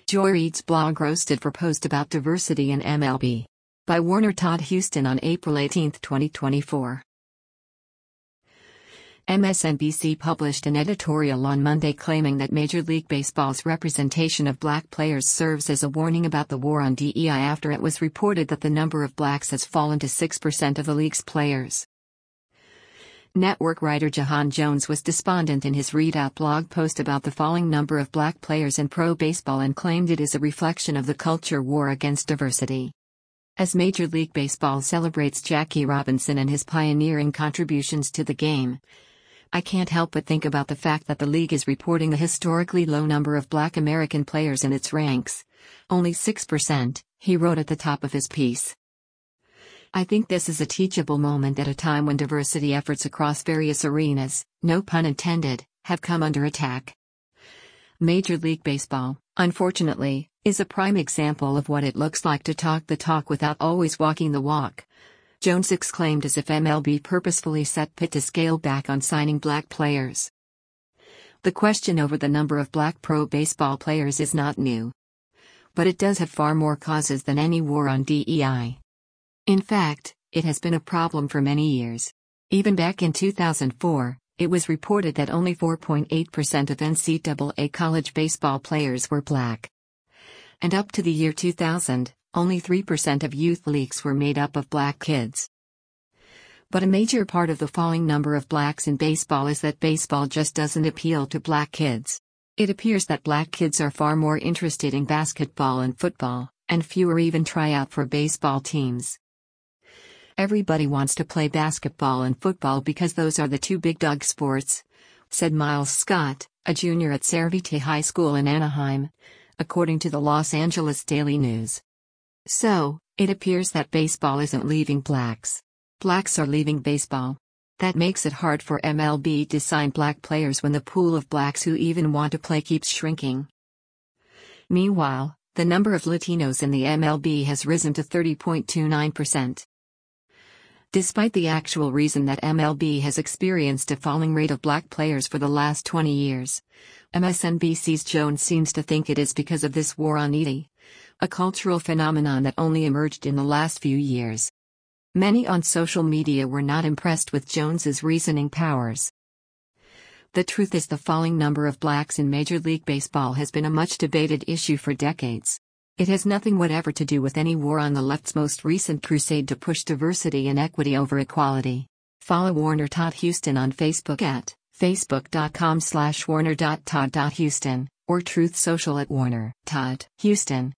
Joy Reid's blog roasted for post about diversity in MLB. By Warner Todd Houston on April 18, 2024. MSNBC published an editorial on Monday claiming that Major League Baseball's representation of black players serves as a warning about the war on DEI after it was reported that the number of blacks has fallen to 6% of the league's players. Network writer Jahan Jones was despondent in his readout blog post about the falling number of black players in pro baseball and claimed it is a reflection of the culture war against diversity. As Major League Baseball celebrates Jackie Robinson and his pioneering contributions to the game, I can't help but think about the fact that the league is reporting a historically low number of black American players in its ranks. Only 6%, he wrote at the top of his piece. I think this is a teachable moment at a time when diversity efforts across various arenas, no pun intended, have come under attack. Major League Baseball, unfortunately, is a prime example of what it looks like to talk the talk without always walking the walk. Jones exclaimed as if MLB purposefully set Pitt to scale back on signing black players. The question over the number of black pro baseball players is not new. But it does have far more causes than any war on DEI. In fact, it has been a problem for many years. Even back in 2004, it was reported that only 4.8% of NCAA college baseball players were black. And up to the year 2000, only 3% of youth leagues were made up of black kids. But a major part of the falling number of blacks in baseball is that baseball just doesn't appeal to black kids. It appears that black kids are far more interested in basketball and football, and fewer even try out for baseball teams. Everybody wants to play basketball and football because those are the two big dog sports, said Miles Scott, a junior at Cervite High School in Anaheim, according to the Los Angeles Daily News. So, it appears that baseball isn't leaving blacks. Blacks are leaving baseball. That makes it hard for MLB to sign black players when the pool of blacks who even want to play keeps shrinking. Meanwhile, the number of Latinos in the MLB has risen to 30.29%. Despite the actual reason that MLB has experienced a falling rate of black players for the last 20 years, MSNBC's Jones seems to think it is because of this war on DEI, a cultural phenomenon that only emerged in the last few years. Many on social media were not impressed with Jones's reasoning powers. The truth is the falling number of blacks in Major League Baseball has been a much debated issue for decades. It has nothing whatever to do with any war on the left's most recent crusade to push diversity and equity over equality. Follow Warner Todd Houston on Facebook at facebook.com/warner.todd.houston or Truth Social at Warner Todd Houston.